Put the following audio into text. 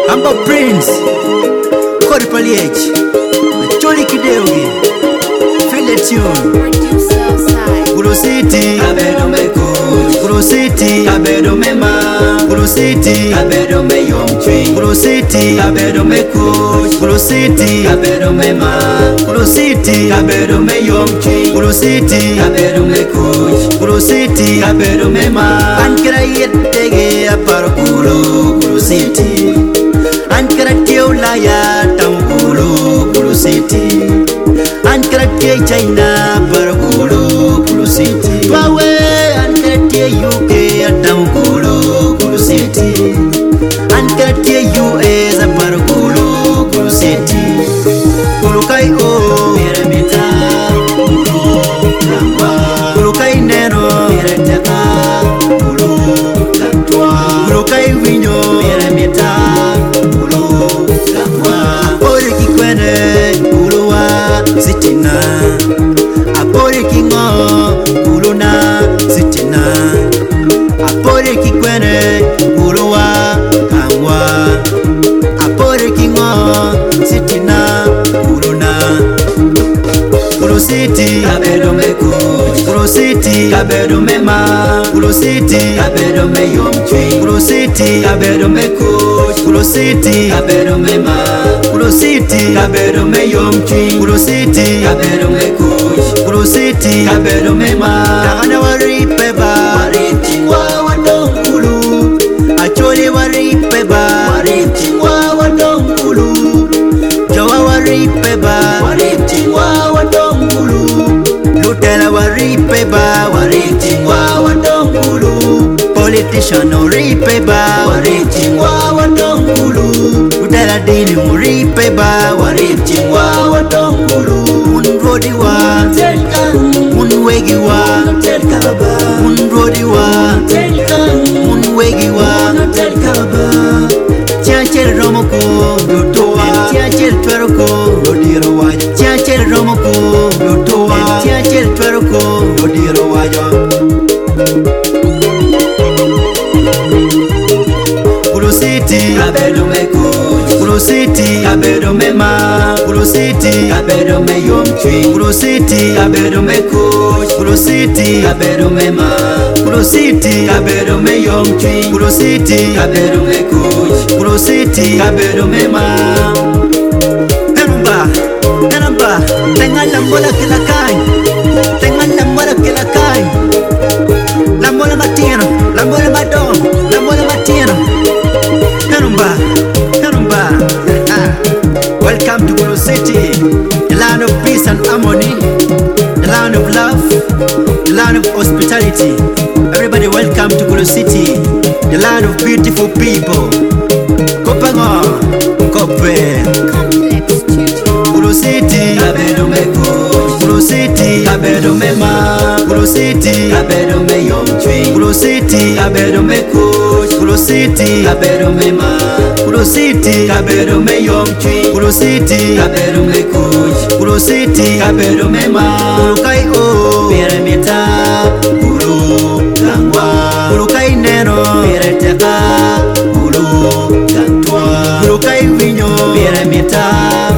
Amba Prince Kori Paliech Choli Kideugi Feel the tune Guru City Abedo me coach Guru City Abedo me ma Guru City Abedo me yom tree Guru City Abedo me coach Guru City Abedo me ma Guru City Abedo me yom tree Guru City Abedo me coach Guru City Abedo me ma Ankara yetege aparo Guru City Ankara teula ya tamgulu Guru City Ankara te China aparo Guru City Twawe ankara te UK atamgulu Guru City Ankara te US aparo Guru City Guru kai o miremita Guru lamba Guru kai nero mireteka Guru latwa Guru kai winyo miremita Sitina Apore kingo Uluna Sitina Apore kikwene Uluwa Kangwa Apore kingo Sitina Uluna Guru City Abedo me coach Guru City Abedo me ma Guru City Abedo me yom tree Guru City Abedo me coach Guru City Abedo me ma Guru City Abedo me yom tree Guru City Abedo me coach Guru City Abedo me ma Tagana wari peba Wari tingwa wadongulu Acholi wari peba Wari tingwa wadongulu Jawa wari peba Wari tingwa wadongulu Lutela wari peba Wari tingwa wadongulu Politician ori peba Wari tingwa wadongulu Lutela dini ori peba Wari tingwa wadongulu Unrodi wa Unwegi wa Unrodi wa Unwegi wa Tianchel romoko Lutoa Tianchel tweroko Lodiro wa Tianchel romoko Lutoa Tianchel tweroko Lodiro wa Guru City Abedo me coach Guru City Abedo me ma Guru City Abedo me yom tree Guru City Abedo me coach Guru City Abedo me ma Guru City Abedo me yom tree Guru City Abedo me coach Guru City Abedo me ma Enamba Tenga lambola kilakai Tenga lambola kilakai Lambola matino Lambola madon Lambola matino Enamba Welcome to Guru City, the land of peace and harmony, the land of love, the land of hospitality. Everybody welcome to Guru City, the land of beautiful people. Kopango, Kope Guru City, Abedo me coach Guru City, Abedo me ma Guru City, Abedo me yom tree Guru City, Abedo me coach Guru City, Abedo me ma Guru City, Abedo me yom tree Guru City, Abedo me coach Guru City, Abedo me ma Guru kai o Miremita Guru langwa Guru kai neno Mireteka Guru lantwa Guru kai winyo Miremita